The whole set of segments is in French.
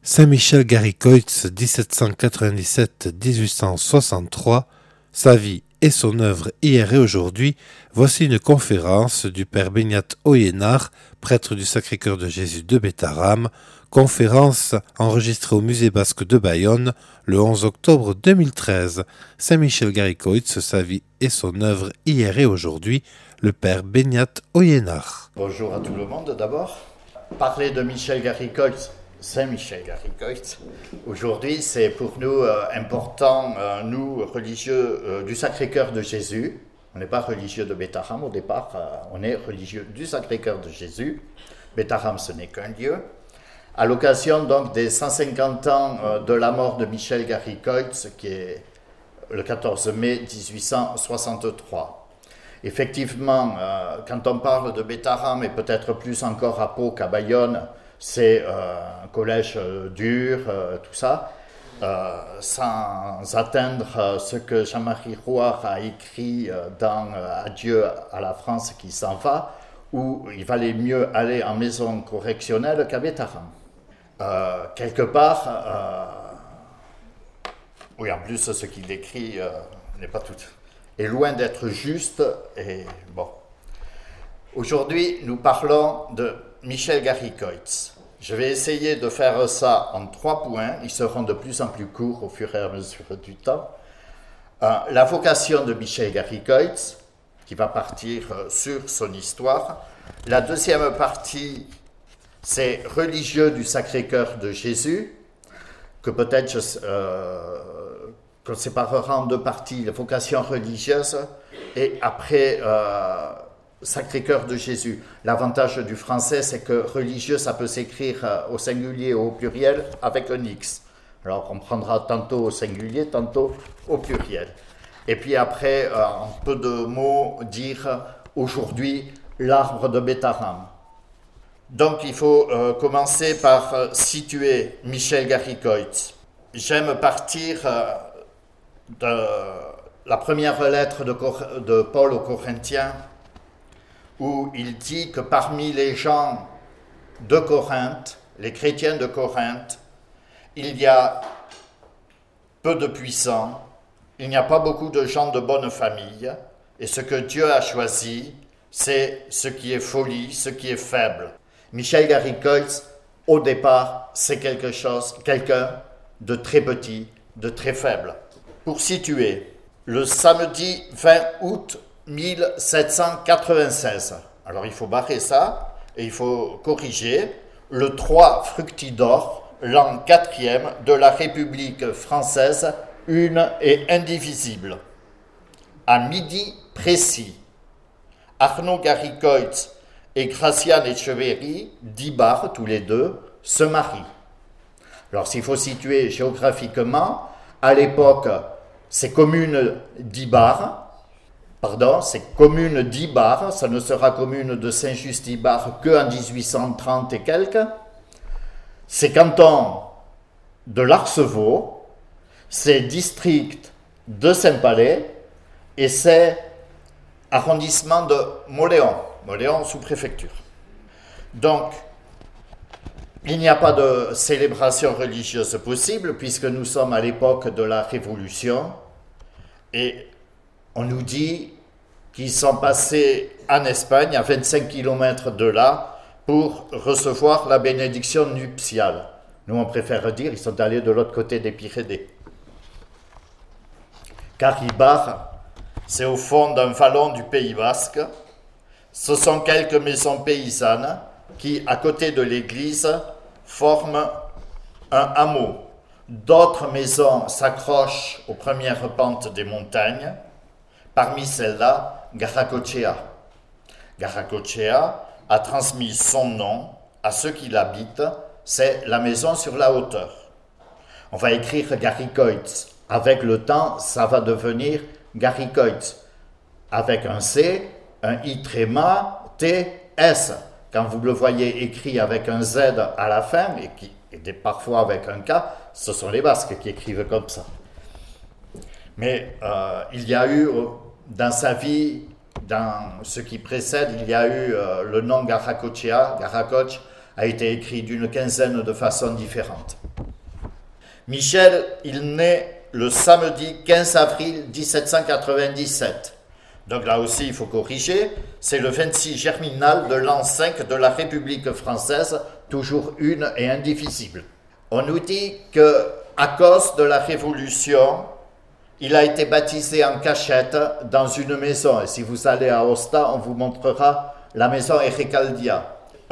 Saint-Michel Garicoitz, 1797-1863, sa vie et son œuvre hier et aujourd'hui, voici une conférence du père Beñat Oyennar, prêtre du Sacré-Cœur de Jésus de Bétharram, conférence enregistrée au Musée Basque de Bayonne le 11 octobre 2013. Saint-Michel Garicoitz, sa vie et son œuvre hier et aujourd'hui, le père Beñat Oyennar. Bonjour à tout le monde d'abord. Parler de Michel Garicoitz, Saint-Michel Garicoitz, aujourd'hui c'est pour nous important, nous religieux du Sacré-Cœur de Jésus. On n'est pas religieux de Bétharram au départ, on est religieux du Sacré-Cœur de Jésus. Bétharram ce n'est qu'un lieu. À l'occasion donc des 150 ans de la mort de Michel Garicoitz, qui est le 14 mai 1863. Effectivement, quand on parle de Bétharram, et peut-être plus encore à Pau qu'à Bayonne, c'est un collège dur, tout ça, sans atteindre ce que Jean-Marie Rouart a écrit dans Adieu à la France qui s'en va, où il valait mieux aller en maison correctionnelle qu'à Bétharram. Quelque part, oui, en plus ce qu'il écrit n'est pas tout, est loin d'être juste, et bon. Aujourd'hui, nous parlons de Michel Garicoitz. Je vais essayer de faire ça en 3 points, ils seront de plus en plus courts au fur et à mesure du temps. La vocation de Michel Garicoitz, qui va partir sur son histoire. La deuxième partie, c'est religieux du Sacré-Cœur de Jésus, que peut-être qu'on séparera en 2 parties, la vocation religieuse, et après Sacré-Cœur de Jésus. L'avantage du français, c'est que religieux, ça peut s'écrire au singulier ou au pluriel avec un X. Alors on prendra tantôt au singulier, tantôt au pluriel. Et puis après, en peu de mots, dire aujourd'hui l'arbre de Bétharram. Donc il faut commencer par situer Michel Garicoitz. J'aime partir de la première lettre de Paul aux Corinthiens, où il dit que parmi les gens de Corinthe, les chrétiens de Corinthe, il y a peu de puissants, il n'y a pas beaucoup de gens de bonne famille, et ce que Dieu a choisi, c'est ce qui est folie, ce qui est faible. Michel Garicoitz, au départ, c'est quelqu'un de très petit, de très faible. Pour situer, le samedi 20 août 1796, alors il faut barrer ça, et il faut corriger, le 3 Fructidor, l'an 4e de la République française, une et indivisible. À midi précis, Arnaud Garicoitz et Graciane Etcheverry, d'Ibar, tous les deux, se marient. Alors s'il faut situer géographiquement, à l'époque, c'est commune d'Ibar, ça ne sera commune de Saint-Just-Ibar qu'en 1830 et quelques. C'est canton de l'Arceveau, c'est district de Saint-Palais et c'est arrondissement de Mauléon, Mauléon sous-préfecture. Donc, il n'y a pas de célébration religieuse possible puisque nous sommes à l'époque de la Révolution et on nous dit qu'ils sont passés en Espagne, à 25 km de là, pour recevoir la bénédiction nuptiale. Nous, on préfère dire qu'ils sont allés de l'autre côté des Pyrénées. Car Ibar, c'est au fond d'un vallon du Pays Basque. Ce sont quelques maisons paysannes qui, à côté de l'église, forment un hameau. D'autres maisons s'accrochent aux premières pentes des montagnes. Parmi celles-là, Garacochea. Garacochea a transmis son nom à ceux qui l'habitent, c'est la maison sur la hauteur. On va écrire Garicoitz. Avec le temps, ça va devenir Garicoitz. Avec un C, un I tréma, T, S. Quand vous le voyez écrit avec un Z à la fin, et parfois avec un K, ce sont les Basques qui écrivent comme ça. Mais il y a eu, dans sa vie, dans ce qui précède, il y a eu le nom Garacochea. Garacoch a été écrit d'une quinzaine de façons différentes. Michel, il naît le samedi 15 avril 1797. Donc là aussi, il faut corriger. C'est le 26 germinal de l'an 5 de la République française, toujours une et indivisible. On nous dit qu'à cause de la Révolution, il a été baptisé en cachette dans une maison. Et si vous allez à Osta, on vous montrera la maison Erecaldia.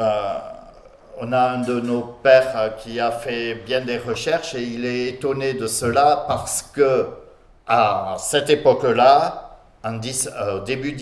On a un de nos pères qui a fait bien des recherches et il est étonné de cela parce que à cette époque-là, au début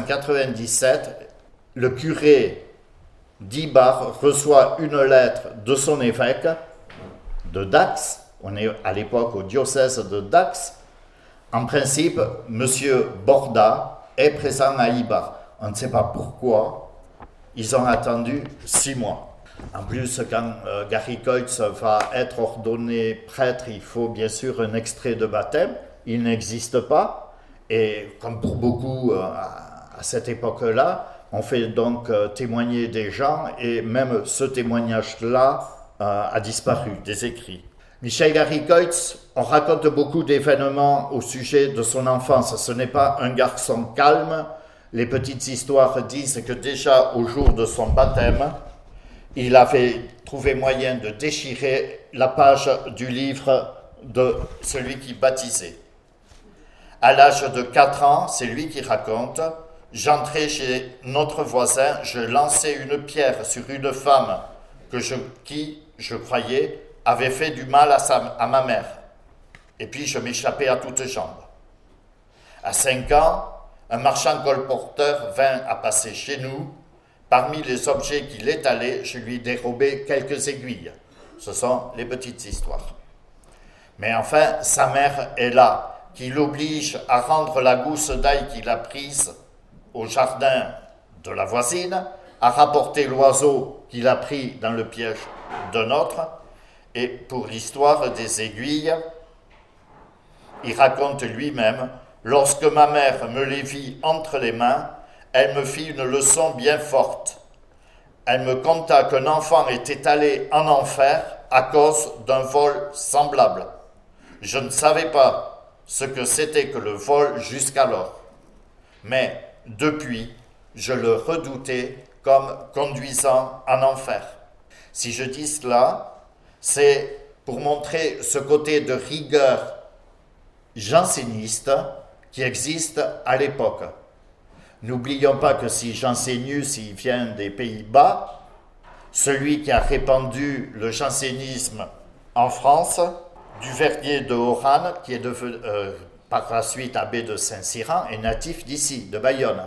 1797, le curé d'Ibar reçoit une lettre de son évêque de Dax. On est à l'époque au diocèse de Dax. En principe, Monsieur Borda est présent à Ibar. On ne sait pas pourquoi. Ils ont attendu 6 mois. En plus, quand Gary Coytes va être ordonné prêtre, il faut bien sûr un extrait de baptême. Il n'existe pas. Et comme pour beaucoup à cette époque-là, on fait donc témoigner des gens et même ce témoignage-là a disparu des écrits. Michel Gary Coytes, on raconte beaucoup d'événements au sujet de son enfance. Ce n'est pas un garçon calme. Les petites histoires disent que déjà au jour de son baptême, il avait trouvé moyen de déchirer la page du livre de celui qui baptisait. À l'âge de 4 ans, c'est lui qui raconte, j'entrais chez notre voisin, je lançais une pierre sur une femme qui, je croyais, avait fait du mal à ma mère. Et puis je m'échappais à toutes jambes. À 5 ans, un marchand colporteur vint à passer chez nous. Parmi les objets qu'il étalait, je lui dérobais quelques aiguilles. Ce sont les petites histoires. Mais enfin, sa mère est là, qui l'oblige à rendre la gousse d'ail qu'il a prise au jardin de la voisine, à rapporter l'oiseau qu'il a pris dans le piège d'un autre. Et pour l'histoire des aiguilles, il raconte lui-même, lorsque ma mère me les vit entre les mains, elle me fit une leçon bien forte. Elle me conta qu'un enfant était allé en enfer à cause d'un vol semblable. Je ne savais pas ce que c'était que le vol jusqu'alors. Mais depuis, je le redoutais comme conduisant en enfer. Si je dis cela, c'est pour montrer ce côté de rigueur janséniste qui existe à l'époque. N'oublions pas que si Jansénius il vient des Pays-Bas, celui qui a répandu le jansénisme en France, Duverdier de Oran, qui est devenu par la suite abbé de Saint-Cyran, est natif d'ici, de Bayonne.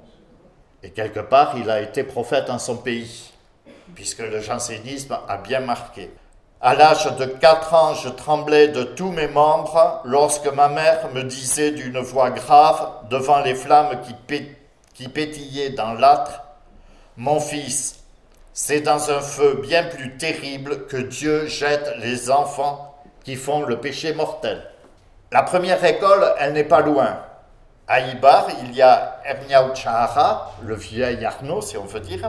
Et quelque part, il a été prophète en son pays, puisque le jansénisme a bien marqué. À l'âge de 4 ans, je tremblais de tous mes membres lorsque ma mère me disait d'une voix grave, devant les flammes qui pétillaient dans l'âtre, « Mon fils, c'est dans un feu bien plus terrible que Dieu jette les enfants qui font le péché mortel. » La première école, elle n'est pas loin. À Ibar, il y a Erniaou Chahara, le vieil Arnaud, si on veut dire.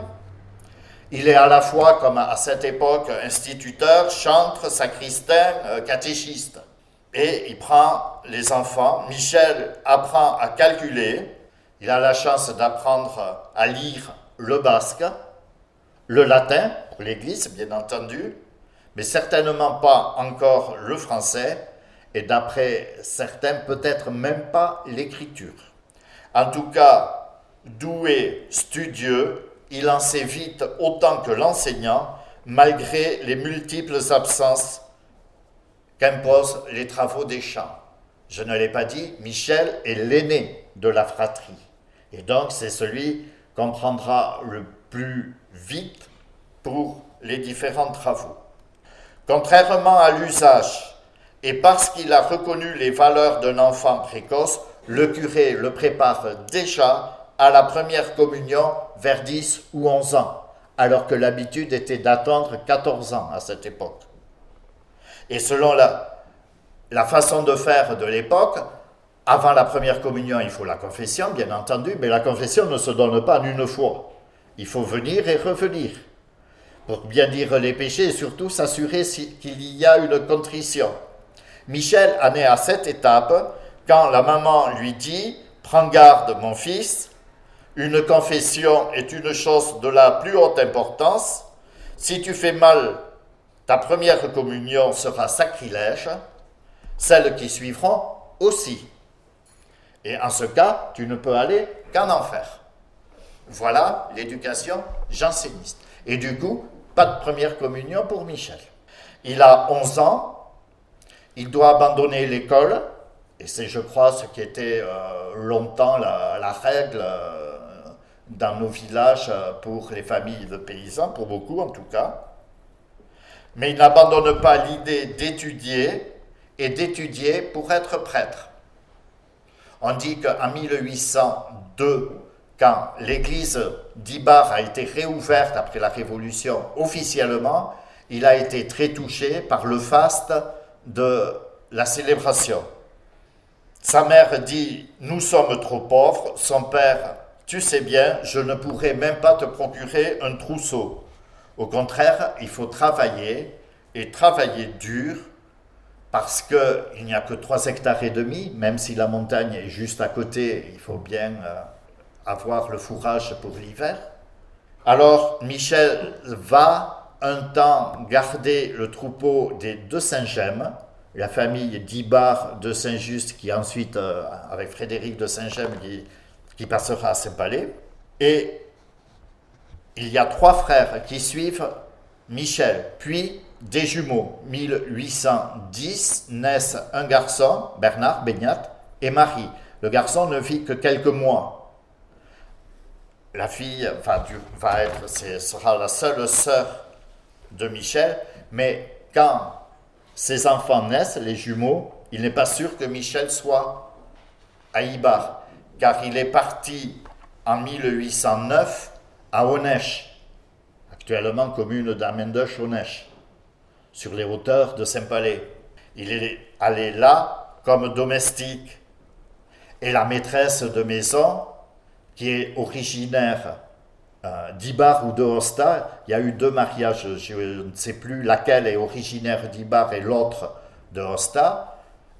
Il est à la fois, comme à cette époque, instituteur, chantre, sacristain, catéchiste. Et il prend les enfants. Michel apprend à calculer. Il a la chance d'apprendre à lire le basque, le latin, pour l'Église, bien entendu, mais certainement pas encore le français, et d'après certains, peut-être même pas l'écriture. En tout cas, doué, studieux, il en sait vite autant que l'enseignant, malgré les multiples absences qu'imposent les travaux des champs. Je ne l'ai pas dit, Michel est l'aîné de la fratrie. Et donc, c'est celui qu'on prendra le plus vite pour les différents travaux. Contrairement à l'usage, et parce qu'il a reconnu les valeurs d'un enfant précoce, le curé le prépare déjà à la première communion vers 10 ou 11 ans, alors que l'habitude était d'attendre 14 ans à cette époque. Et selon la façon de faire de l'époque, avant la première communion, il faut la confession, bien entendu, mais la confession ne se donne pas en une fois. Il faut venir et revenir. pour bien dire les péchés et surtout s'assurer qu'il y a une contrition. Michel en est à cette étape quand la maman lui dit « Prends garde mon fils, une confession est une chose de la plus haute importance. Si tu fais mal, ta première communion sera sacrilège, celles qui suivront aussi. Et en ce cas, tu ne peux aller qu'en enfer. » Voilà l'éducation janséniste. Et du coup, pas de première communion pour Michel. Il a 11 ans, il doit abandonner l'école, et c'est, je crois, ce qui était longtemps la règle dans nos villages pour les familles de paysans, pour beaucoup en tout cas. Mais il n'abandonne pas l'idée d'étudier, et d'étudier pour être prêtre. On dit qu'en 1802, quand l'église d'Ibar a été réouverte après la Révolution officiellement, il a été très touché par le faste de la célébration. Sa mère dit « Nous sommes trop pauvres », son père « Tu sais bien, je ne pourrai même pas te procurer un trousseau. Au contraire, il faut travailler, et travailler dur, parce qu'il n'y a que 3,5 hectares, même si la montagne est juste à côté, il faut bien avoir le fourrage pour l'hiver. » Alors Michel va un temps garder le troupeau des de Saint-Gemme, la famille d'Ibar de Saint-Just, qui ensuite, avec Frédéric de Saint-Gemme, qui passera à Saint-Palais. Et il y a 3 frères qui suivent Michel, puis des jumeaux. 1810 naissent un garçon, Bernard Beignat, et Marie. Le garçon ne vit que quelques mois. La fille sera la seule sœur de Michel, mais quand ses enfants naissent, les jumeaux, il n'est pas sûr que Michel soit à Ibar, car il est parti en 1809 à Onèche, actuellement commune d'Amendoche-Onèche, sur les hauteurs de Saint-Palais. Il est allé là comme domestique. Et la maîtresse de maison, qui est originaire d'Ibar ou de Hosta, il y a eu 2 mariages, je ne sais plus laquelle est originaire d'Ibar et l'autre de Hosta.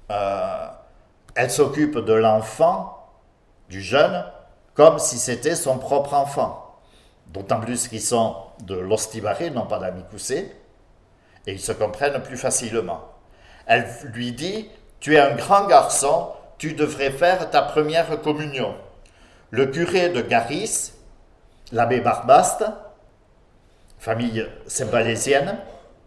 Elle s'occupe de l'enfant, du jeune, comme si c'était son propre enfant. D'autant plus qu'ils sont de l'Ostibaré, non pas d'Amicoussé, et ils se comprennent plus facilement. Elle lui dit « Tu es un grand garçon, tu devrais faire ta première communion. » Le curé de Garis, l'abbé Barbaste, famille saint-palésienne,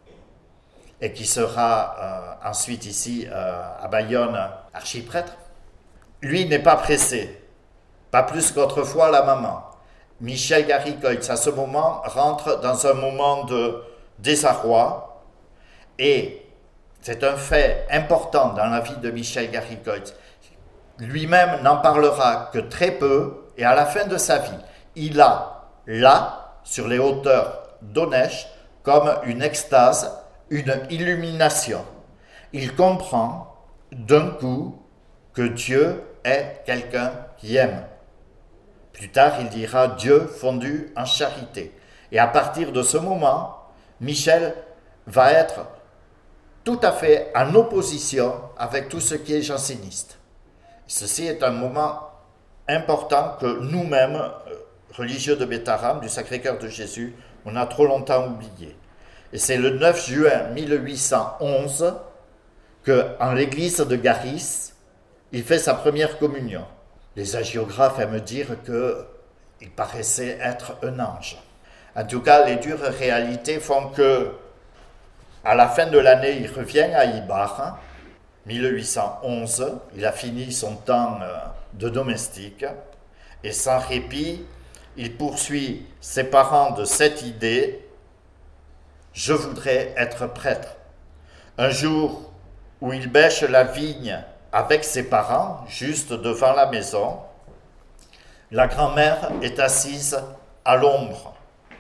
et qui sera ensuite ici à Bayonne archiprêtre, lui n'est pas pressé, pas plus qu'autrefois la maman. Michel Garicoitz, à ce moment, rentre dans un moment de désarroi, et c'est un fait important dans la vie de Michel Garicoitz. Lui-même n'en parlera que très peu, et à la fin de sa vie, il a là, sur les hauteurs d'Onèche, comme une extase, une illumination. Il comprend d'un coup que Dieu est quelqu'un qui aime. Plus tard, il dira « Dieu fondu en charité ». Et à partir de ce moment, Michel va être tout à fait en opposition avec tout ce qui est janséniste. Ceci est un moment important que nous-mêmes, religieux de Bétharram, du Sacré-Cœur de Jésus, on a trop longtemps oublié. Et c'est le 9 juin 1811 qu'en l'église de Garis, il fait sa première communion. Les hagiographes aiment dire qu'il paraissait être un ange. En tout cas, les dures réalités font que, à la fin de l'année, il revient à Ibar, 1811, il a fini son temps de domestique, et sans répit, il poursuit ses parents de cette idée « Je voudrais être prêtre ». Un jour où il bêche la vigne avec ses parents, juste devant la maison, la grand-mère est assise à l'ombre.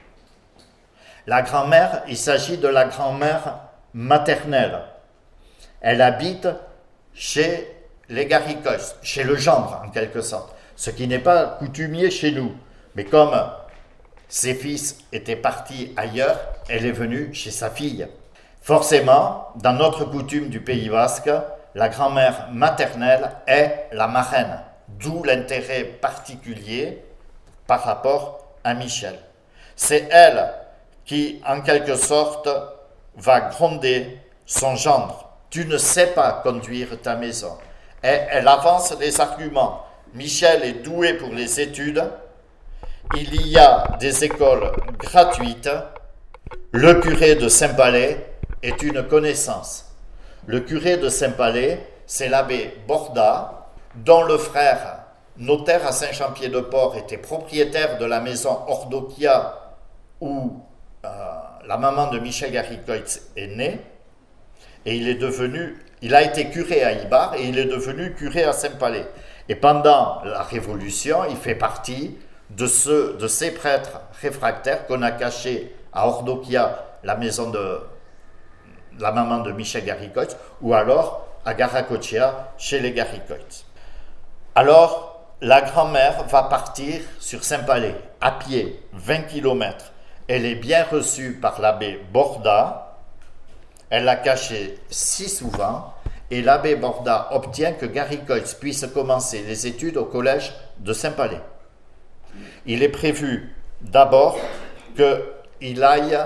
La grand-mère, il s'agit de la grand-mère maternelle. Elle habite chez les Garicois, chez le gendre en quelque sorte, ce qui n'est pas coutumier chez nous. Mais comme Ses fils étaient partis ailleurs, elle est venue chez sa fille. Forcément, dans notre coutume du Pays basque, la grand-mère maternelle est la marraine, d'où l'intérêt particulier par rapport à Michel. C'est elle qui, en quelque sorte, va gronder son gendre. Tu ne sais pas conduire ta maison. Et elle avance les arguments. Michel est doué pour les études. Il y a des écoles gratuites. Le curé de Saint-Palais est une connaissance. Le curé de Saint-Palais, c'est l'abbé Borda, dont le frère, notaire à Saint-Jean-Pied-de-Port, était propriétaire de la maison Ordokia où la maman de Michel Garicoitz est née. Et il a été curé à Ibar et il est devenu curé à Saint-Palais. Et pendant la Révolution, il fait partie de ces prêtres réfractaires qu'on a cachés à Ordokia, la maison de la maman de Michel Garicoitz, ou alors à Garacochea, chez les Garicoitz. Alors, la grand-mère va partir sur Saint-Palais, à pied, 20 km. Elle est bien reçue par l'abbé Borda. Elle l'a caché si souvent, et l'abbé Borda obtient que Garicoitz puisse commencer les études au collège de Saint-Palais. Il est prévu d'abord qu'il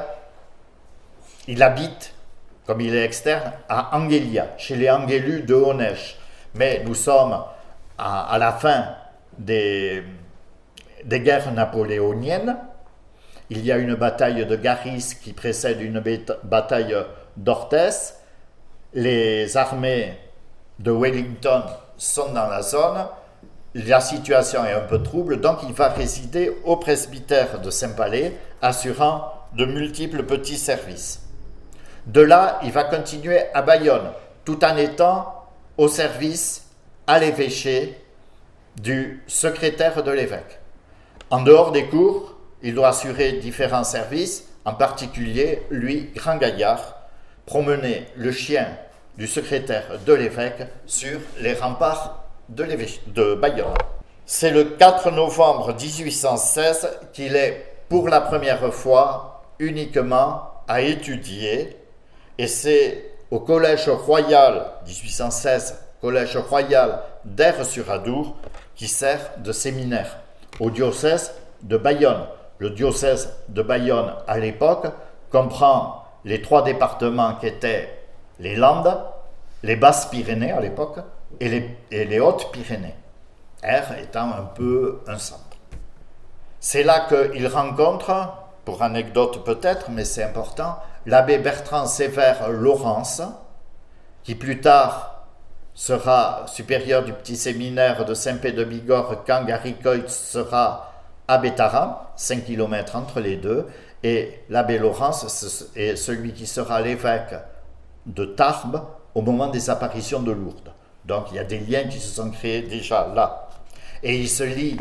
habite, comme il est externe, à Anguélia, chez les Anguélus de Haut-Neige. Mais nous sommes à la fin des guerres napoléoniennes. Il y a une bataille de Garis qui précède une bataille d'Orthez. Les armées de Wellington sont dans la zone. La situation est un peu trouble, donc il va résider au presbytère de Saint-Palais, assurant de multiples petits services. De là, il va continuer à Bayonne, tout en étant au service à l'évêché du secrétaire de l'évêque. En dehors des cours, il doit assurer différents services, en particulier, lui, grand gaillard, promener le chien du secrétaire de l'évêque sur les remparts de Bayonne. C'est le 4 novembre 1816 qu'il est pour la première fois uniquement à étudier, et c'est au Collège Royal, 1816, Collège Royal d'Aire-sur-Adour, qui sert de séminaire au diocèse de Bayonne. Le diocèse de Bayonne, à l'époque, comprend les 3 départements qui étaient les Landes, les Basses-Pyrénées à l'époque, et les Hautes-Pyrénées, Aire étant un peu un centre. C'est là qu'il rencontre, pour anecdote peut-être, mais c'est important, l'abbé Bertrand Sévère Laurence, qui plus tard sera supérieur du petit séminaire de Saint-Pé-de-Bigorre quand Garicoitz sera à Bétharram, 5 km entre les deux, et l'abbé Laurence est celui qui sera l'évêque de Tarbes au moment des apparitions de Lourdes. Donc il y a des liens qui se sont créés déjà là. Et il se lie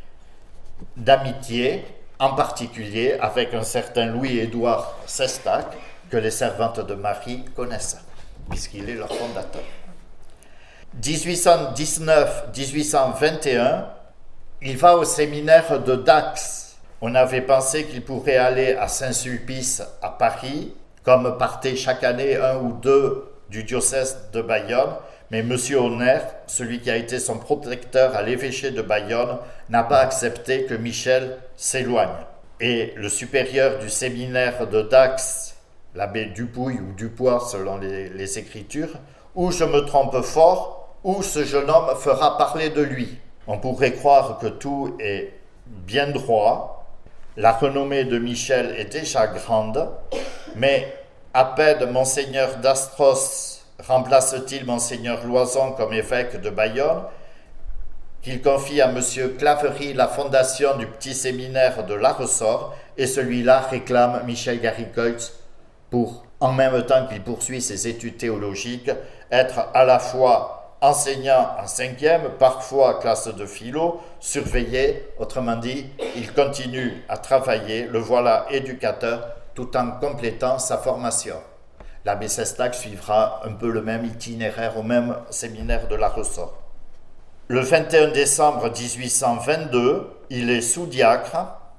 d'amitié, en particulier avec un certain Louis-Édouard Sestac, que les servantes de Marie connaissent, puisqu'il est leur fondateur. 1819-1821, il va au séminaire de Dax. On avait pensé qu'il pourrait aller à Saint-Sulpice à Paris, comme partaient chaque année 1 ou 2 du diocèse de Bayonne, mais M. Honner, celui qui a été son protecteur à l'évêché de Bayonne, n'a pas accepté que Michel s'éloigne. Et le supérieur du séminaire de Dax, l'abbé Dupouille ou Dupois selon les Écritures, ou je me trompe fort, ou ce jeune homme fera parler de lui. On pourrait croire que tout est bien droit. La renommée de Michel est déjà grande, mais à peine Monseigneur d'Astros remplace-t-il Monseigneur Loison comme évêque de Bayonne, qu'il confie à M. Claverie la fondation du petit séminaire de La Ressort, et celui-là réclame Michel Garicoitz pour, en même temps qu'il poursuit ses études théologiques, être à la fois enseignant en 5e, parfois classe de philo, surveillé, autrement dit, il continue à travailler, le voilà éducateur, tout en complétant sa formation. L'abbé Sestac suivra un peu le même itinéraire au même séminaire de La Ressort. Le 21 décembre 1822, il est sous-diacre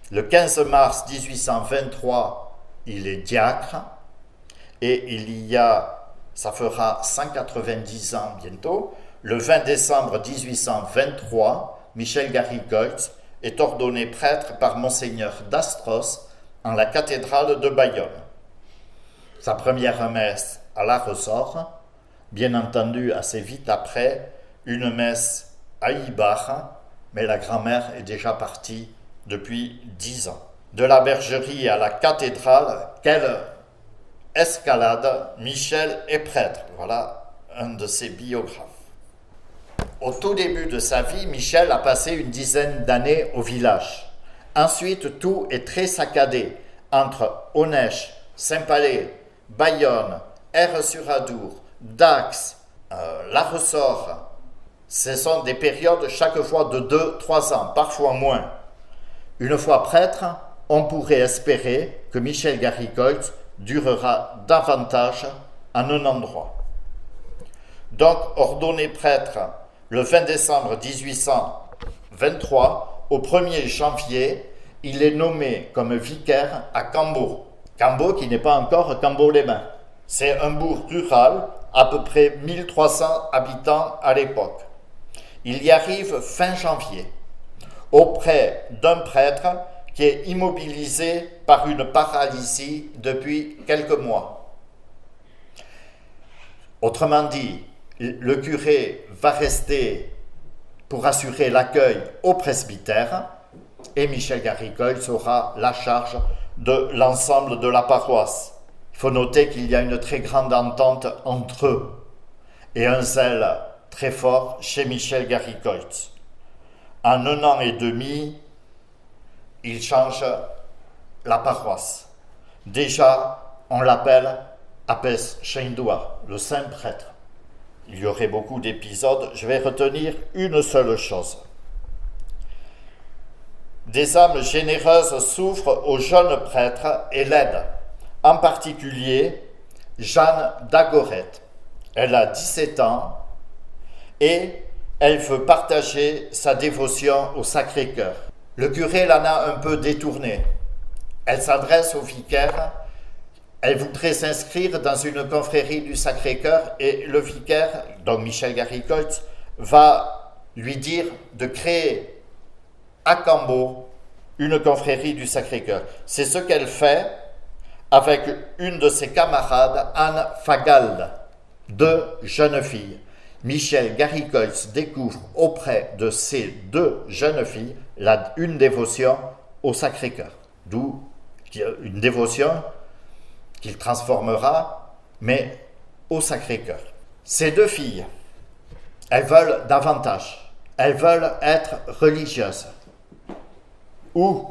Le 15 mars 1823, il est diacre. Et ça fera 190 ans bientôt, le 20 décembre 1823, Michel Garigolt est ordonné prêtre par Monseigneur d'Astros en la cathédrale de Bayonne. Sa première messe à la ressort, bien entendu assez vite après, une messe à Ibar, mais la grand-mère est déjà partie depuis 10 ans. De la bergerie à la cathédrale, quelle escalade, Michel est prêtre. Voilà un de ses biographes. Au tout début de sa vie, Michel a passé une dizaine d'années au village. Ensuite, tout est très saccadé entre Onèche, Saint-Palais, Bayonne, Aire-sur-Adour, Dax, La Ressort. Ce sont des périodes chaque fois de 2-3 ans, parfois moins. Une fois prêtre, on pourrait espérer que Michel Garigolt durera davantage en un endroit. Donc, ordonné prêtre le 20 décembre 1823, au 1er janvier, il est nommé comme vicaire à Cambo. Cambo qui n'est pas encore Cambo-les-Bains. C'est un bourg rural, à peu près 1300 habitants à l'époque. Il y arrive fin janvier, auprès d'un prêtre qui est immobilisé par une paralysie depuis quelques mois. Autrement dit, le curé va rester pour assurer l'accueil au presbytère et Michel Garigolt aura la charge de l'ensemble de la paroisse. Il faut noter qu'il y a une très grande entente entre eux et un zèle très fort chez Michel Garigolt. En 1 an et demi, il change la paroisse. Déjà, on l'appelle Apes Shendoua, le saint prêtre. Il y aurait beaucoup d'épisodes, je vais retenir une seule chose. Des âmes généreuses s'ouvrent aux jeunes prêtres et l'aident, en particulier Jeanne d'Agoret. Elle a 17 ans et elle veut partager sa dévotion au Sacré-Cœur. Le curé l'en a un peu détournée. Elle s'adresse au vicaire. Elle voudrait s'inscrire dans une confrérie du Sacré-Cœur et le vicaire, donc Michel Garigolt, va lui dire de créer à Cambo une confrérie du Sacré-Cœur. C'est ce qu'elle fait avec une de ses camarades, Anne Fagalde, 2 jeunes filles. Michel Garigolt découvre auprès de ces 2 jeunes filles une dévotion au Sacré-Cœur, d'où une dévotion qu'il transformera, mais au Sacré-Cœur. Ces 2 filles, elles veulent davantage, elles veulent être religieuses. Où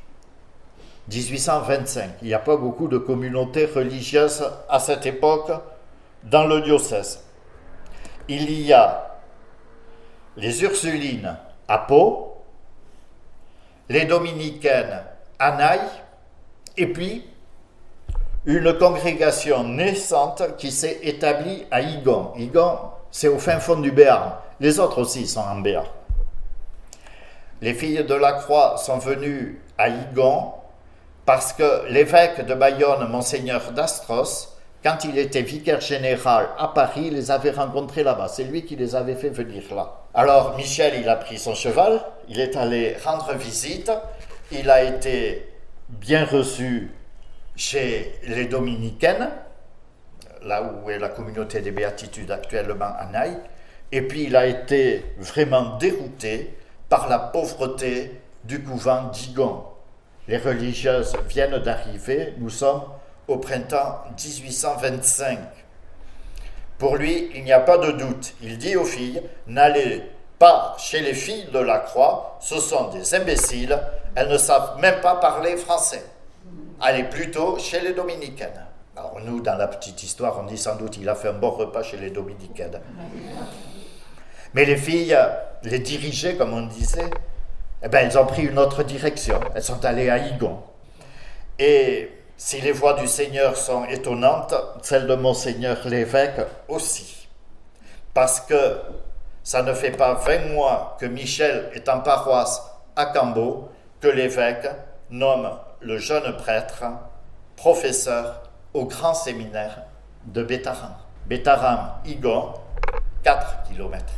1825, il n'y a pas beaucoup de communautés religieuses à cette époque dans le diocèse. Il y a les Ursulines à Pau, les Dominicaines à Naï, et puis une congrégation naissante qui s'est établie à Igon. Igon, c'est au fin fond du Béarn. Les autres aussi sont en Béarn. Les filles de la Croix sont venues à Igon parce que l'évêque de Bayonne, Monseigneur d'Astros, quand il était vicaire général à Paris, les avait rencontrés là-bas. C'est lui qui les avait fait venir là. Alors Michel, il a pris son cheval, il est allé rendre visite, il a été bien reçu chez les Dominicaines, là où est la communauté des Béatitudes actuellement à Naï, et puis il a été vraiment dérouté par la pauvreté du couvent d'Igon. Les religieuses viennent d'arriver, nous sommes au printemps 1825. Pour lui, il n'y a pas de doute. Il dit aux filles, n'allez pas chez les filles de la Croix, ce sont des imbéciles, elles ne savent même pas parler français. Allez plutôt chez les Dominicaines. Alors nous, dans la petite histoire, on dit sans doute, il a fait un bon repas chez les Dominicaines. Mais les filles, les dirigées, comme on disait, elles ont pris une autre direction. Elles sont allées à Igon. Et si les voix du Seigneur sont étonnantes, celles de Monseigneur l'évêque aussi. Parce que ça ne fait pas 20 mois que Michel est en paroisse à Cambo, que l'évêque nomme le jeune prêtre professeur au grand séminaire de Bétharam. Bétharam-Igon, 4 kilomètres.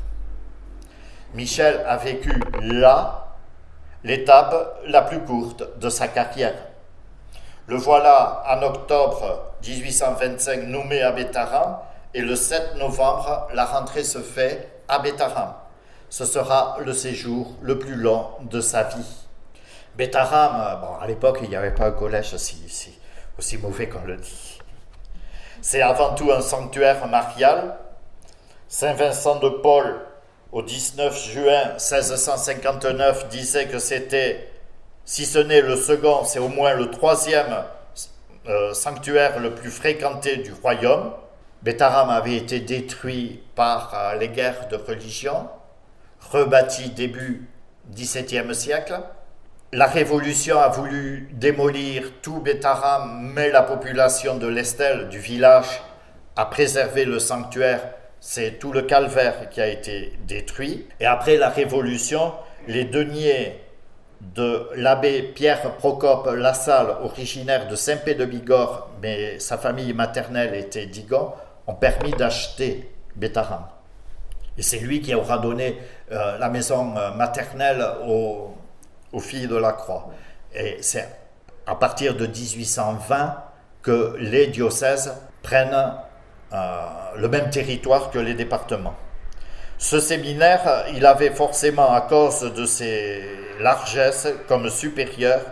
Michel a vécu là l'étape la plus courte de sa carrière. Le voilà en octobre 1825 nommé à Bétharam et le 7 novembre, la rentrée se fait à Bétharam. Ce sera le séjour le plus long de sa vie. Bétharam, à l'époque, il n'y avait pas un collège aussi mauvais qu'on le dit. C'est avant tout un sanctuaire marial. Saint Vincent de Paul, au 19 juin 1659, disait que c'était, si ce n'est le second, c'est au moins le troisième sanctuaire le plus fréquenté du royaume. Bétharam avait été détruit par les guerres de religion, rebâti début XVIIe siècle. La Révolution a voulu démolir tout Bétharam, mais la population de l'Estel, du village, a préservé le sanctuaire. C'est tout le calvaire qui a été détruit. Et après la Révolution, les deniers de l'abbé Pierre Procope Lassalle, originaire de Saint-Pé-de-Bigorre, mais sa famille maternelle était d'Igon, ont permis d'acheter Bétharam. Et c'est lui qui aura donné la maison maternelle aux filles de la Croix. Et c'est à partir de 1820 que les diocèses prennent le même territoire que les départements. Ce séminaire, il avait forcément, à cause de ses largesses, comme supérieur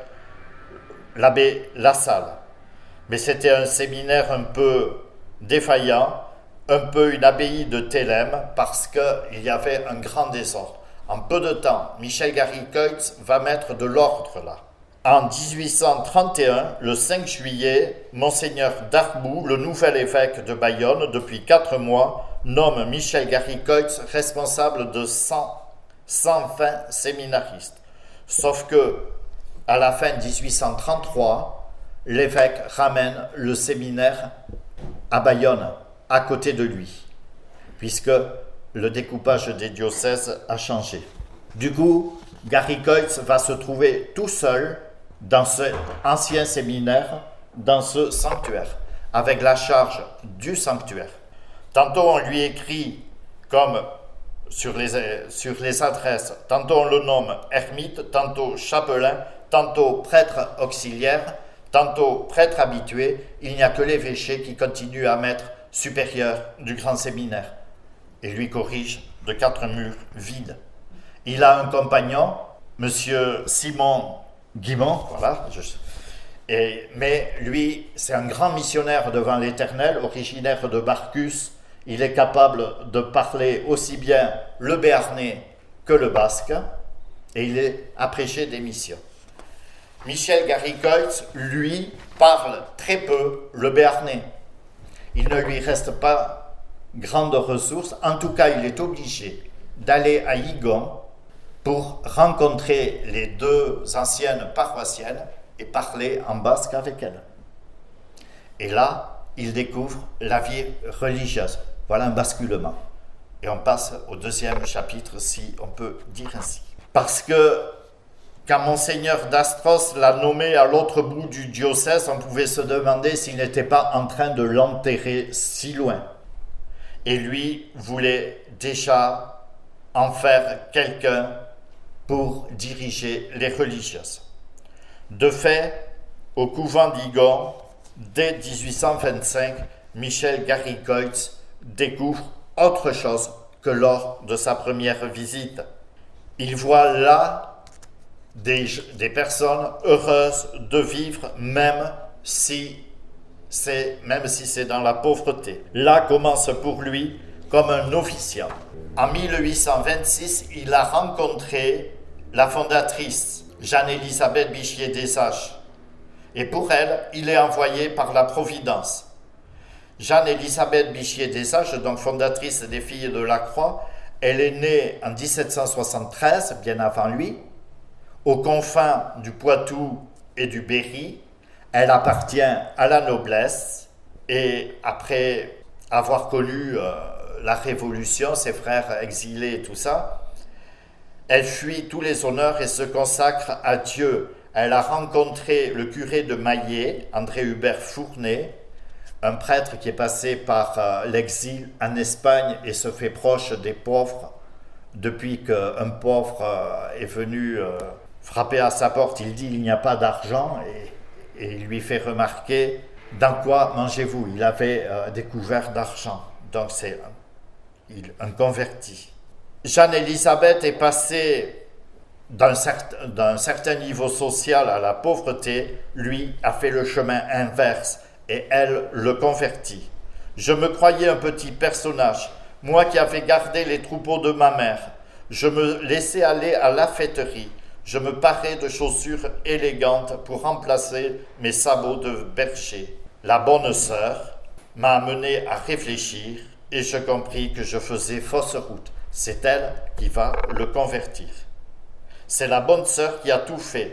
l'abbé Lassalle. Mais c'était un séminaire un peu défaillant, un peu une abbaye de Thélème, parce qu'il y avait un grand désordre. En peu de temps, Michel Garicoeutz va mettre de l'ordre là. En 1831, le 5 juillet, Monseigneur Darboux, le nouvel évêque de Bayonne, depuis 4 mois, nomme Michel Garicoeutz responsable de 120 séminaristes. Sauf que, à la fin 1833, l'évêque ramène le séminaire à Bayonne, à côté de lui, puisque le découpage des diocèses a changé. Du coup, Garicoeutz va se trouver tout seul dans cet ancien séminaire, dans ce sanctuaire, avec la charge du sanctuaire. Tantôt on lui écrit comme sur les adresses, tantôt on le nomme ermite, tantôt chapelain, tantôt prêtre auxiliaire, tantôt prêtre habitué. Il n'y a que l'évêché qui continue à mettre supérieur du grand séminaire et lui corrige de 4 murs vides. Il a un compagnon, monsieur Simon Guimont, voilà, mais lui, c'est un grand missionnaire devant l'Éternel, originaire de Barcus. Il est capable de parler aussi bien le béarnais que le basque, et il est à prêcher des missions. Michel Garicoeutz, lui, parle très peu le béarnais. Il ne lui reste pas grande ressource. En tout cas, il est obligé d'aller à Igon pour rencontrer les 2 anciennes paroissiennes et parler en basque avec elles. Et là, il découvre la vie religieuse. Voilà un basculement. Et on passe au 2e chapitre, si on peut dire ainsi. Parce que quand Monseigneur d'Astros l'a nommé à l'autre bout du diocèse, on pouvait se demander s'il n'était pas en train de l'enterrer si loin. Et lui voulait déjà en faire quelqu'un pour diriger les religieuses. De fait, au couvent d'Igon, dès 1825, Michel Garicoeutz découvre autre chose que lors de sa première visite. Il voit là des personnes heureuses de vivre, même si c'est dans la pauvreté. Là commence pour lui comme un noviciat. En 1826, il a rencontré la fondatrice Jeanne-Élisabeth Bichier-Deshages. Et pour elle, il est envoyé par la Providence. Jeanne-Élisabeth Bichier-Deshages, donc fondatrice des Filles de la Croix, elle est née en 1773, bien avant lui, aux confins du Poitou et du Berry. Elle appartient à la noblesse et après avoir connu la Révolution, ses frères exilés et tout ça, elle fuit tous les honneurs et se consacre à Dieu. Elle a rencontré le curé de Maillet, André Hubert Fournet, un prêtre qui est passé par l'exil en Espagne et se fait proche des pauvres. Depuis qu'un pauvre est venu frapper à sa porte, il dit « il n'y a pas d'argent » et il lui fait remarquer « dans quoi mangez-vous » Il avait des couverts d'argent, donc c'est un converti. Jeanne-Élisabeth est passée d'un certain niveau social à la pauvreté, lui a fait le chemin inverse et elle le convertit. Je me croyais un petit personnage, moi qui avais gardé les troupeaux de ma mère. Je me laissais aller à la fêterie. Je me parais de chaussures élégantes pour remplacer mes sabots de berger. La bonne sœur m'a amené à réfléchir et je compris que je faisais fausse route. C'est elle qui va le convertir. C'est la bonne sœur qui a tout fait.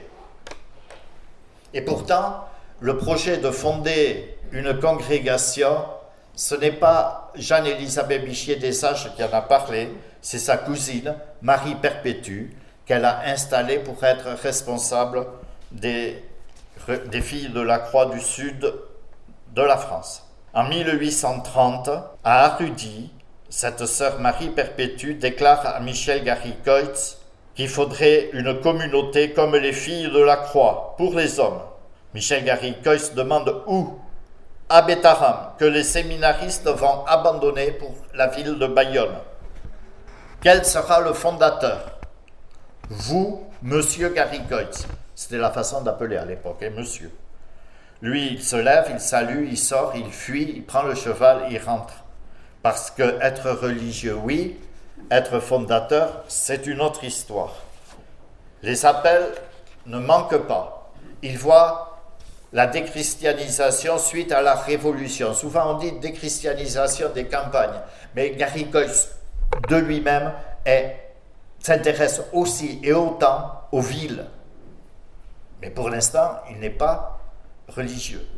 Et pourtant, le projet de fonder une congrégation, ce n'est pas Jeanne-Élisabeth Bichier des Sages qui en a parlé, c'est sa cousine, Marie Perpétue, qu'elle a installée pour être responsable des filles de la Croix du Sud de la France. En 1830, à Arudy, cette sœur Marie Perpétue déclare à Michel Garicoitz qu'il faudrait une communauté comme les filles de la Croix pour les hommes. Michel Garicoitz demande où ? À Bétharram, que les séminaristes vont abandonner pour la ville de Bayonne. Quel sera le fondateur ? Vous, monsieur Garicoitz. C'était la façon d'appeler à l'époque, monsieur. Lui, il se lève, il salue, il sort, il fuit, il prend le cheval, il rentre. Parce que être religieux, oui, être fondateur, c'est une autre histoire. Les appels ne manquent pas. Ils voient la déchristianisation suite à la Révolution. Souvent on dit déchristianisation des campagnes, mais Garicoitz de lui-même s'intéresse aussi et autant aux villes. Mais pour l'instant, il n'est pas religieux.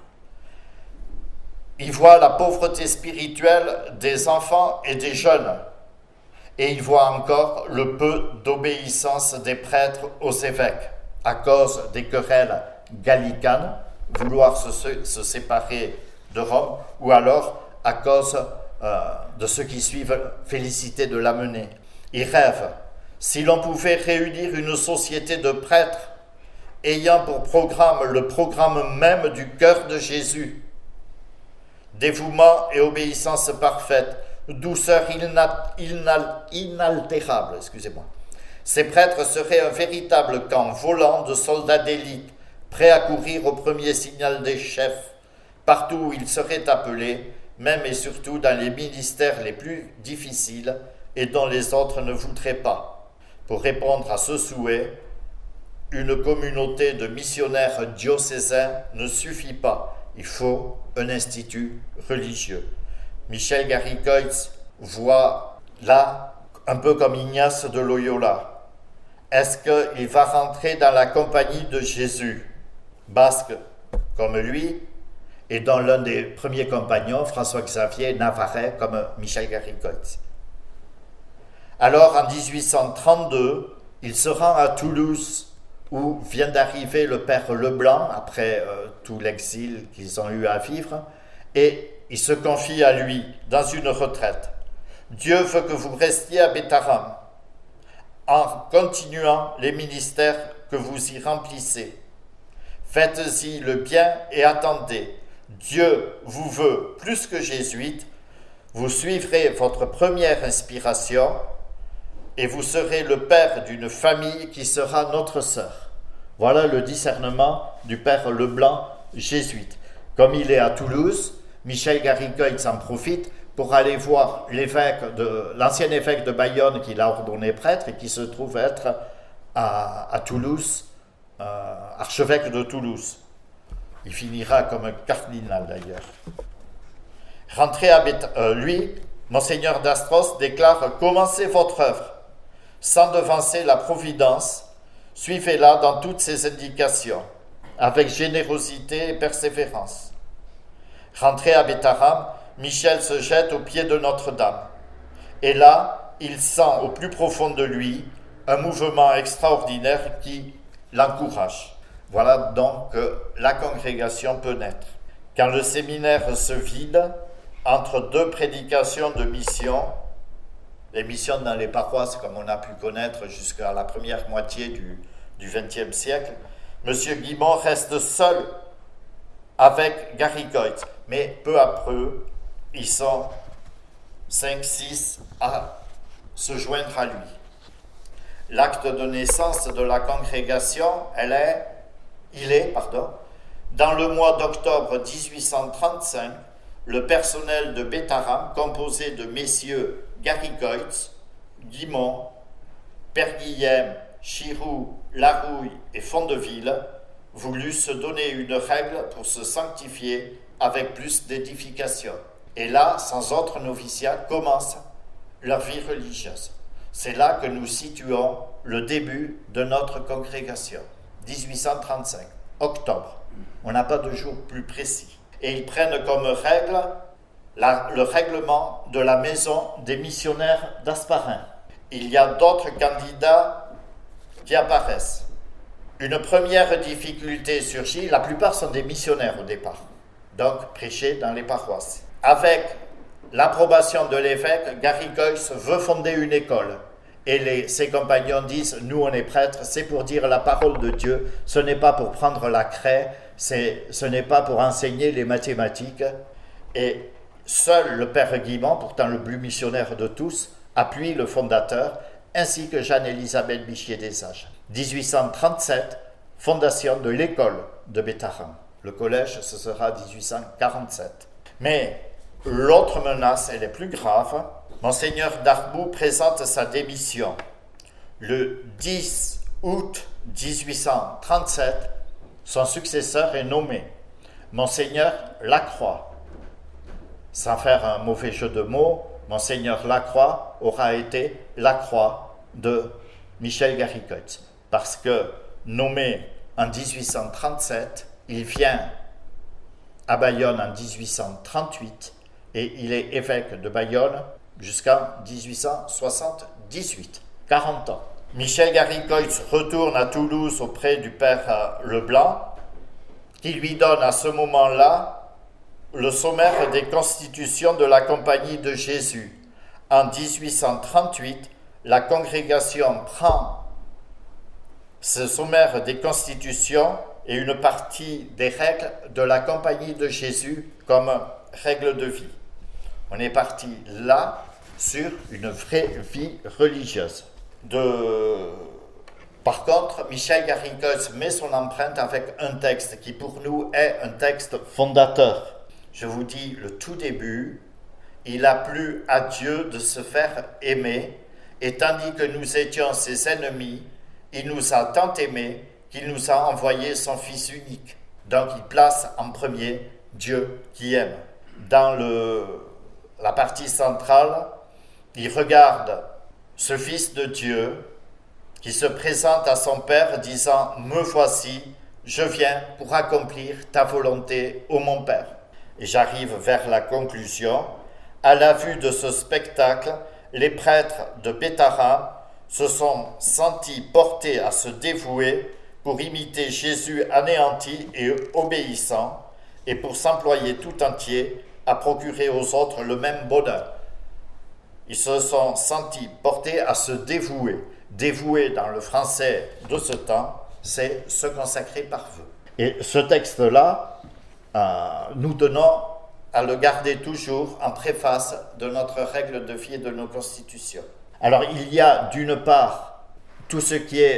Il voit la pauvreté spirituelle des enfants et des jeunes. Et il voit encore le peu d'obéissance des prêtres aux évêques à cause des querelles gallicanes, vouloir se séparer de Rome, ou alors à cause de ceux qui suivent Félicité de Lamennais. Il rêve, si l'on pouvait réunir une société de prêtres ayant pour programme le programme même du cœur de Jésus, dévouement et obéissance parfaite, douceur inaltérable, Ces prêtres seraient un véritable camp volant de soldats d'élite, prêts à courir au premier signal des chefs, partout où ils seraient appelés, même et surtout dans les ministères les plus difficiles et dont les autres ne voudraient pas. Pour répondre à ce souhait, une communauté de missionnaires diocésains ne suffit pas. Il faut un institut religieux. Michel Garicoitz voit là, un peu comme Ignace de Loyola, est-ce qu'il va rentrer dans la compagnie de Jésus, basque comme lui, et dans l'un des premiers compagnons, François-Xavier Navarrais, comme Michel Garicoitz. Alors, en 1832, il se rend à Toulouse, où vient d'arriver le père Leblanc, après tout l'exil qu'ils ont eu à vivre, et il se confie à lui dans une retraite. Dieu veut que vous restiez à Bétharram, en continuant les ministères que vous y remplissez. Faites-y le bien et attendez. Dieu vous veut plus que jésuite. Vous suivrez votre première inspiration et vous serez le père d'une famille qui sera notre sœur. Voilà le discernement du père Leblanc, jésuite. Comme il est à Toulouse, Michel Garicoitz en profite pour aller voir l'ancien évêque de Bayonne qu'il a ordonné prêtre et qui se trouve être à Toulouse, archevêque de Toulouse. Il finira comme un cardinal d'ailleurs. Rentré à lui, Monseigneur d'Astros déclare « Commencez votre œuvre, sans devancer la providence, suivez-la dans toutes ses indications, avec générosité et persévérance. » Rentré à Bétharram, Michel se jette aux pieds de Notre-Dame. Et là, il sent au plus profond de lui un mouvement extraordinaire qui l'encourage. Voilà donc que la congrégation peut naître. Quand le séminaire se vide, entre deux prédications de mission, les missions dans les paroisses, comme on a pu connaître jusqu'à la première moitié du XXe siècle, M. Guimont reste seul avec Gary Goetz. Mais peu à peu, ils sont 5-6 à se joindre à lui. L'acte de naissance de la congrégation, il est, dans le mois d'octobre 1835, le personnel de Bétharram, composé de messieurs Gary Goetz, Guimont, Père-Guillem, Chiroux, Larouille et Fondeville, voulut se donner une règle pour se sanctifier avec plus d'édification. Et là, sans autre noviciat, commence leur vie religieuse. C'est là que nous situons le début de notre congrégation, 1835, octobre. On n'a pas de jour plus précis. Et ils prennent comme règle le règlement de la maison des missionnaires d'Asparin. Il y a d'autres candidats qui apparaissent. Une première difficulté surgit, la plupart sont des missionnaires au départ, donc prêcher dans les paroisses. Avec l'approbation de l'évêque, Gary Goetz veut fonder une école. Et ses compagnons disent, nous on est prêtres, c'est pour dire la parole de Dieu, ce n'est pas pour prendre la craie, ce n'est pas pour enseigner les mathématiques. Et seul le père Guimont, pourtant le plus missionnaire de tous, appuie le fondateur, ainsi que Jeanne-Élisabeth Bichier des Ages. 1837, fondation de l'école de Bétharram. Le collège, ce sera 1847. Mais l'autre menace, elle est plus grave. Monseigneur Darboux présente sa démission. Le 10 août 1837, son successeur est nommé Monseigneur Lacroix. Sans faire un mauvais jeu de mots, Monseigneur Lacroix aura été Lacroix de Michel Gary Goetz. Parce que, nommé en 1837, il vient à Bayonne en 1838 et il est évêque de Bayonne jusqu'en 1878, 40 ans. Michel Gary Goetz retourne à Toulouse auprès du père Leblanc, qui lui donne à ce moment-là le sommaire des constitutions de la Compagnie de Jésus. En 1838, la congrégation prend ce sommaire des constitutions et une partie des règles de la Compagnie de Jésus comme règle de vie. On est parti là sur une vraie vie religieuse. Par contre, Michel Gary Goetz met son empreinte avec un texte qui pour nous est un texte fondateur. Je vous dis, le tout début, il a plu à Dieu de se faire aimer, et tandis que nous étions ses ennemis, il nous a tant aimés qu'il nous a envoyé son Fils unique. Donc il place en premier Dieu qui aime. Dans la partie centrale, il regarde ce Fils de Dieu qui se présente à son Père disant « Me voici, je viens pour accomplir ta volonté, ô mon Père ». Et j'arrive vers la conclusion. À la vue de ce spectacle, les prêtres de Bétharram se sont sentis portés à se dévouer pour imiter Jésus anéanti et obéissant, et pour s'employer tout entier à procurer aux autres le même bonheur. Ils se sont sentis portés à se dévouer. Dévouer dans le français de ce temps, c'est se consacrer par vœu. Et ce texte-là, nous tenons à le garder toujours en préface de notre règle de vie et de nos constitutions. Alors il y a d'une part tout ce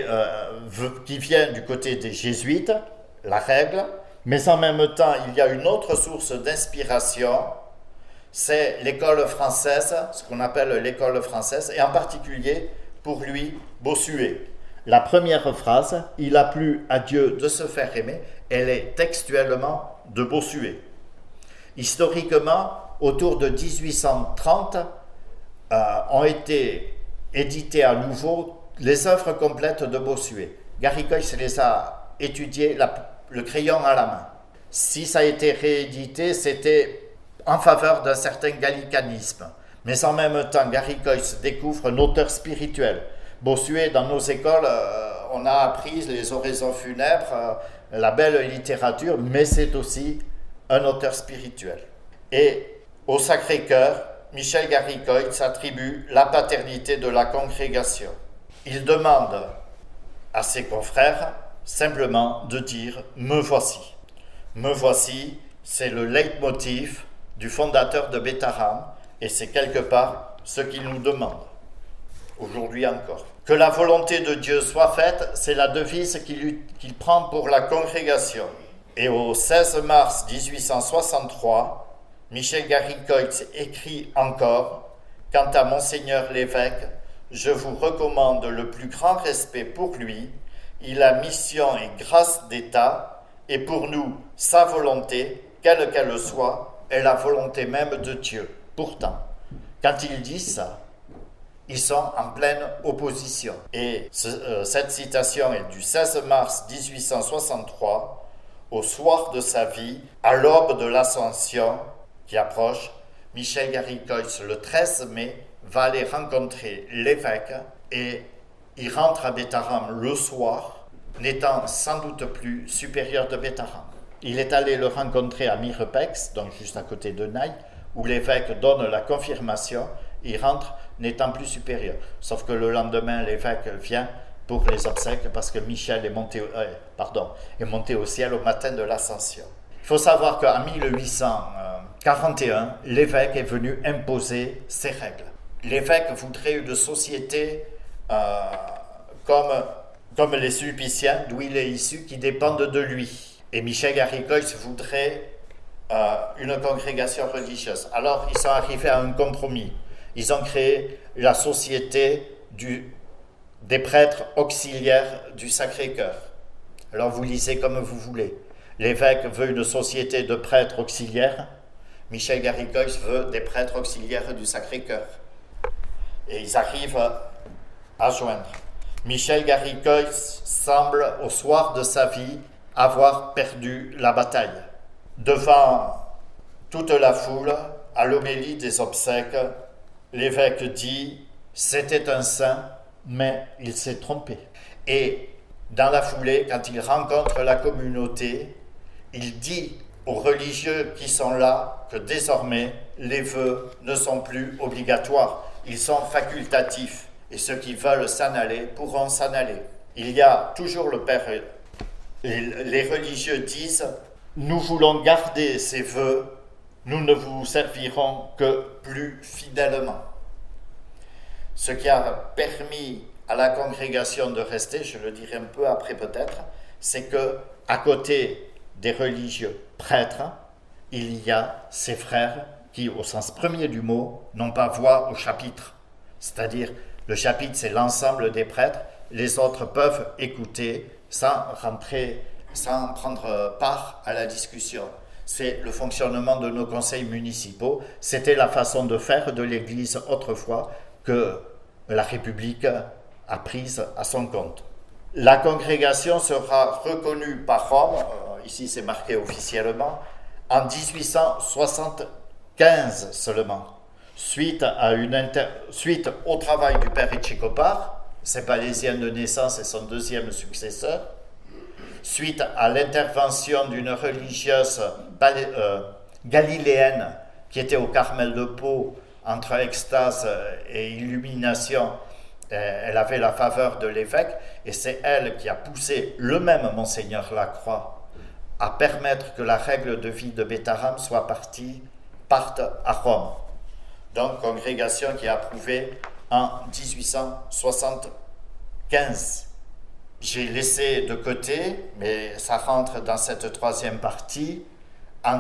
qui vient du côté des jésuites, la règle, mais en même temps il y a une autre source d'inspiration, c'est l'école française, ce qu'on appelle l'école française, et en particulier pour lui Bossuet. La première phrase, « Il a plu à Dieu de se faire aimer », elle est textuellement de Bossuet. Historiquement, autour de 1830, ont été éditées à nouveau les œuvres complètes de Bossuet. Gary Goetz les a étudiées le crayon à la main. Si ça a été réédité, c'était en faveur d'un certain gallicanisme. Mais en même temps, Gary Goetz découvre un auteur spirituel. Bossuet, dans nos écoles, on a appris les oraisons funèbres, la belle littérature, mais c'est aussi un auteur spirituel. Et au Sacré-Cœur, Michel Garicoy s'attribue la paternité de la congrégation. Il demande à ses confrères simplement de dire « me voici ». « Me voici », c'est le leitmotiv du fondateur de Bétharram et c'est quelque part ce qu'il nous demande, aujourd'hui encore. Que la volonté de Dieu soit faite, c'est la devise qu'il prend pour la congrégation. Et au 16 mars 1863, Michel Garicoy écrit encore « Quant à Monseigneur l'évêque, je vous recommande le plus grand respect pour lui. Il a mission et grâce d'État, et pour nous, sa volonté, quelle qu'elle soit, est la volonté même de Dieu. » Pourtant, quand ils disent ça, ils sont en pleine opposition. Et cette citation est du 16 mars 1863, au soir de sa vie, à l'aube de l'Ascension qui approche. Michel Garicoy, le 13 mai, va aller rencontrer l'évêque et il rentre à Bétharram le soir, n'étant sans doute plus supérieur de Bétharram. Il est allé le rencontrer à Mirepex, donc juste à côté de Naï, où l'évêque donne la confirmation. Il rentre n'étant plus supérieur. Sauf que le lendemain, l'évêque vient pour les obsèques parce que Michel est monté au ciel au matin de l'Ascension. Il faut savoir qu'en 1841, l'évêque est venu imposer ses règles. L'évêque voudrait une société comme les Sulpiciens, d'où il est issu, qui dépendent de lui. Et Michel Garicoy voudrait une congrégation religieuse. Alors, ils sont arrivés à un compromis. Ils ont créé la société des prêtres auxiliaires du Sacré-Cœur. Alors, vous lisez comme vous voulez. L'évêque veut une société de prêtres auxiliaires. Michel Garicoy veut des prêtres auxiliaires du Sacré-Cœur. Et ils arrivent à joindre. Michel Garicoy semble, au soir de sa vie, avoir perdu la bataille. Devant toute la foule, à l'homélie des obsèques, l'évêque dit « C'était un saint, mais il s'est trompé ». Et dans la foulée, quand il rencontre la communauté, il dit aux religieux qui sont là que désormais, les vœux ne sont plus obligatoires, ils sont facultatifs. Et ceux qui veulent s'en aller pourront s'en aller. Il y a toujours le Père. Les religieux disent « Nous voulons garder ces vœux, nous ne vous servirons que plus fidèlement. » Ce qui a permis à la congrégation de rester, je le dirai un peu après peut-être, c'est que à côté des religieux prêtres, il y a ces frères qui, au sens premier du mot, n'ont pas voix au chapitre. C'est-à-dire, le chapitre, c'est l'ensemble des prêtres. Les autres peuvent écouter sans prendre part à la discussion. C'est le fonctionnement de nos conseils municipaux. C'était la façon de faire de l'Église autrefois que la République a prise à son compte. La congrégation sera reconnue par Rome, ici c'est marqué officiellement, en 1875 seulement. Suite au travail du père Etchekopar, c'est Palésien de naissance et son deuxième successeur, suite à l'intervention d'une religieuse galiléenne qui était au Carmel de Pau, entre extase et illumination, elle avait la faveur de l'évêque, et c'est elle qui a poussé le même Monseigneur Lacroix à permettre que la règle de vie de Bétharram parte à Rome. Donc, congrégation qui a approuvé en 1875. J'ai laissé de côté, mais ça rentre dans cette troisième partie, en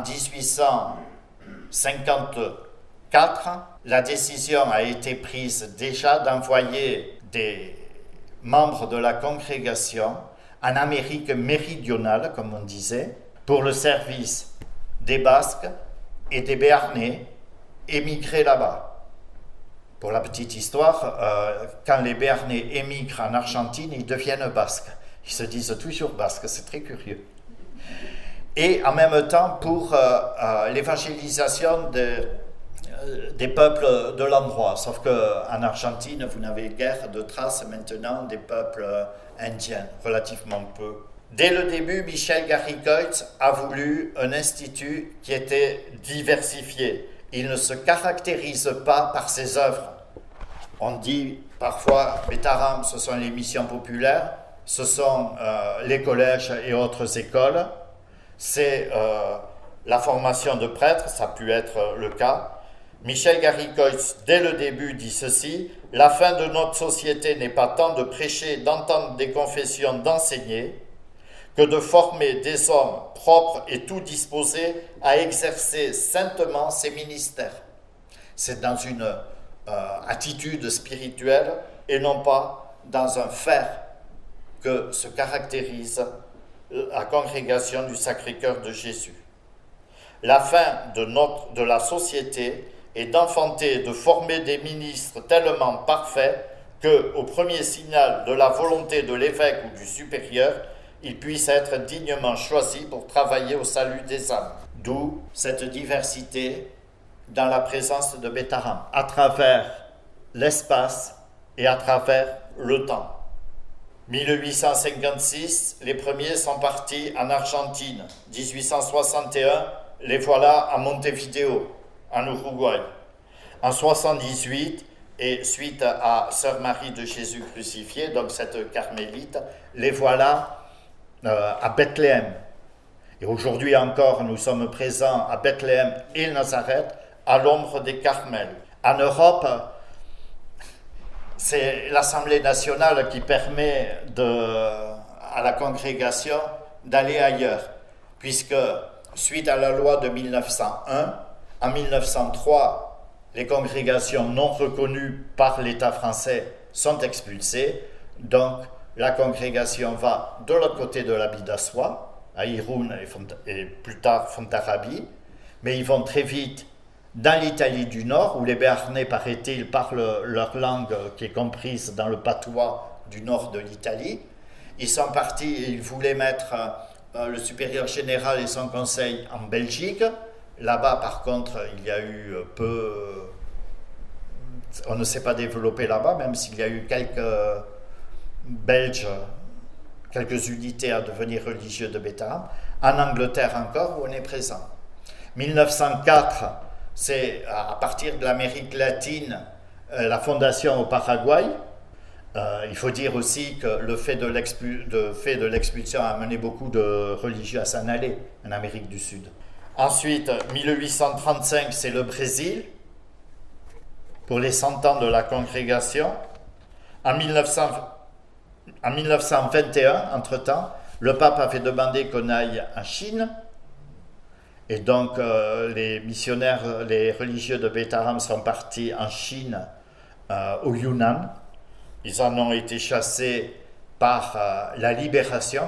1854, la décision a été prise déjà d'envoyer des membres de la congrégation en Amérique méridionale, comme on disait, pour le service des Basques et des Béarnais émigrés là-bas. Pour la petite histoire, quand les Béarnais émigrent en Argentine, ils deviennent basques. Ils se disent toujours basques, c'est très curieux. Et en même temps, pour l'évangélisation des peuples de l'endroit. Sauf qu'en Argentine, vous n'avez guère de traces maintenant des peuples indiens, relativement peu. Dès le début, Michel Garigoitz a voulu un institut qui était diversifié. Il ne se caractérise pas par ses œuvres. On dit parfois, Betaram, ce sont les missions populaires, ce sont les collèges et autres écoles, c'est la formation de prêtres, ça a pu être le cas. Michel Garigoitz, dès le début, dit ceci: « La fin de notre société n'est pas tant de prêcher, d'entendre des confessions, d'enseigner, que de former des hommes propres et tout disposés à exercer saintement ces ministères. » C'est dans une attitude spirituelle et non pas dans un faire que se caractérise la congrégation du Sacré-Cœur de Jésus. La fin de la société est d'enfanter, de former des ministres tellement parfaits qu'au premier signal de la volonté de l'évêque ou du supérieur, ils puissent être dignement choisis pour travailler au salut des âmes. D'où cette diversité dans la présence de Betaram, à travers l'espace et à travers le temps. 1856, les premiers sont partis en Argentine. 1861, les voilà à Montevideo, en Uruguay. En 78, et suite à Sœur Marie de Jésus crucifié, donc cette carmélite, les voilà à Bethléem. Et aujourd'hui encore, nous sommes présents à Bethléem et Nazareth, à l'ombre des Carmels. En Europe, c'est l'Assemblée nationale qui permet à la congrégation d'aller ailleurs, puisque suite à la loi de 1901, en 1903, les congrégations non reconnues par l'État français sont expulsées, donc la congrégation va de l'autre côté de la Bidassoa, à Irun et plus tard Fontarabie, mais ils vont très vite dans l'Italie du Nord, où les Béarnais, paraît-il, parlent leur langue qui est comprise dans le patois du nord de l'Italie. Ils sont partis et ils voulaient mettre le supérieur général et son conseil en Belgique. Là-bas, par contre, il y a eu peu... On ne s'est pas développé là-bas, même s'il y a eu quelques Belges, quelques unités à devenir religieux de Betaram. En Angleterre encore, où on est présent. 1904, c'est à partir de l'Amérique latine, la fondation au Paraguay. Il faut dire aussi que le fait de l'expulsion a amené beaucoup de religieux à s'en aller en Amérique du Sud. Ensuite, 1835, c'est le Brésil, pour les 100 ans de la congrégation. En 1921, entre-temps, le pape avait demandé qu'on aille en Chine. Et donc, les missionnaires, les religieux de Betaram sont partis en Chine, au Yunnan. Ils en ont été chassés par la libération,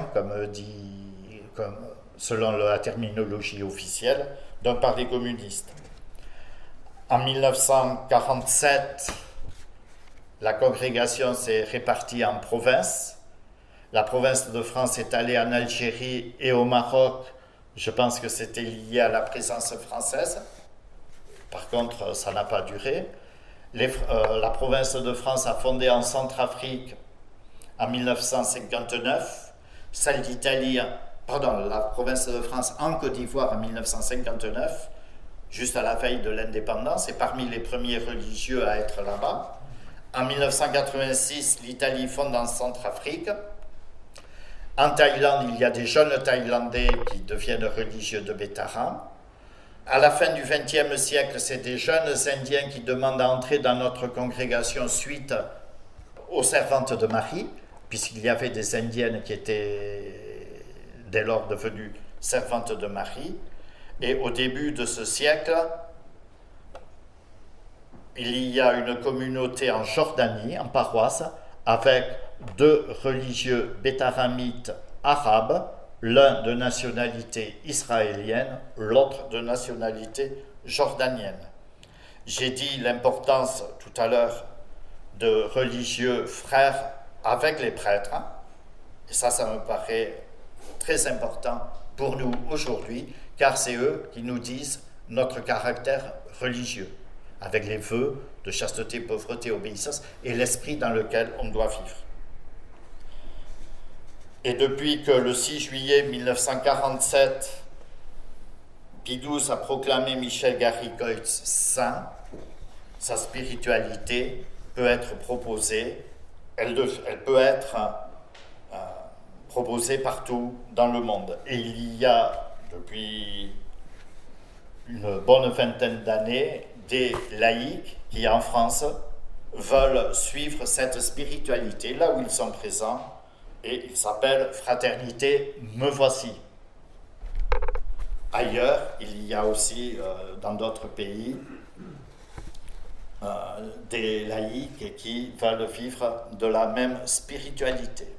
selon la terminologie officielle, donc par les communistes. En 1947, la congrégation s'est répartie en provinces. La province de France est allée en Algérie et au Maroc. Je pense que c'était lié à la présence française. Par contre, ça n'a pas duré. La province de France a fondé en Centrafrique en 1959. La province de France en Côte d'Ivoire en 1959, juste à la veille de l'indépendance, et parmi les premiers religieux à être là-bas. En 1986, l'Italie fonde en Centrafrique. En Thaïlande, il y a des jeunes Thaïlandais qui deviennent religieux de Betaram. À la fin du XXe siècle, c'est des jeunes Indiens qui demandent à entrer dans notre congrégation suite aux servantes de Marie, puisqu'il y avait des Indiennes qui étaient dès lors devenues servantes de Marie. Et au début de ce siècle, il y a une communauté en Jordanie, en paroisse, avec 2 religieux bétaramites arabes, l'un de nationalité israélienne, l'autre de nationalité jordanienne. J'ai dit l'importance tout à l'heure de religieux frères avec les prêtres, et ça me paraît très important pour nous aujourd'hui, car c'est eux qui nous disent notre caractère religieux. avec les vœux de chasteté, pauvreté, obéissance, et l'esprit dans lequel on doit vivre. Et depuis que le 6 juillet 1947, Pie XII a proclamé Michel Gary-Goetz saint, sa spiritualité peut être proposée, elle peut être proposée partout dans le monde. Et il y a, depuis une bonne vingtaine d'années, des laïcs qui, en France, veulent suivre cette spiritualité là où ils sont présents, et il s'appelle Fraternité, me voici. Ailleurs, il y a aussi, dans d'autres pays, des laïcs qui veulent vivre de la même spiritualité.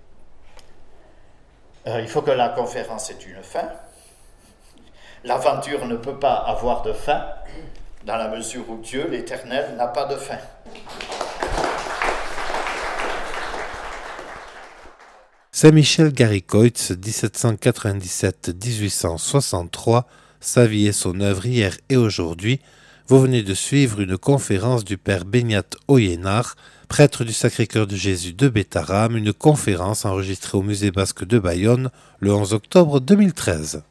Il faut que la conférence ait une fin. L'aventure ne peut pas avoir de fin, dans la mesure où Dieu, l'Éternel, n'a pas de fin. Saint Michel Gary-Goetz, 1797-1863, sa vie et son œuvre hier et aujourd'hui. Vous venez de suivre une conférence du père Beñat Oyenar, prêtre du Sacré-Cœur de Jésus de Bétharram, une conférence enregistrée au Musée basque de Bayonne le 11 octobre 2013.